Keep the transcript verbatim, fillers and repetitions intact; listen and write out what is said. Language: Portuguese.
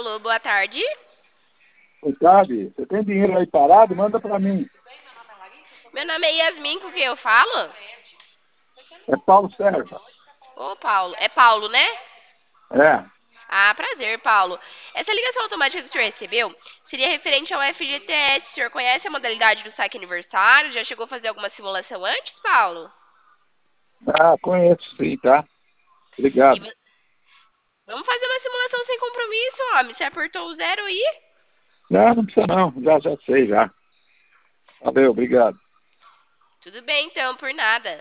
Alô, boa tarde. Oi, sabe, você tem dinheiro aí parado? Manda pra mim. Meu nome é Yasmin, com quem eu falo? É Paulo Serra. Ô, Paulo. É Paulo, né? É. Ah, prazer, Paulo. Essa ligação automática que o senhor recebeu seria referente ao F G T S. O senhor conhece a modalidade do saque aniversário? Já chegou a fazer alguma simulação antes, Paulo? Ah, conheço sim, tá? E Obrigado. vo- Vamos fazer uma simulação sem compromisso, homem. Você apertou o zero aí? Não, não precisa não. Já, já sei, já. Valeu, obrigado. Tudo bem, então, por nada.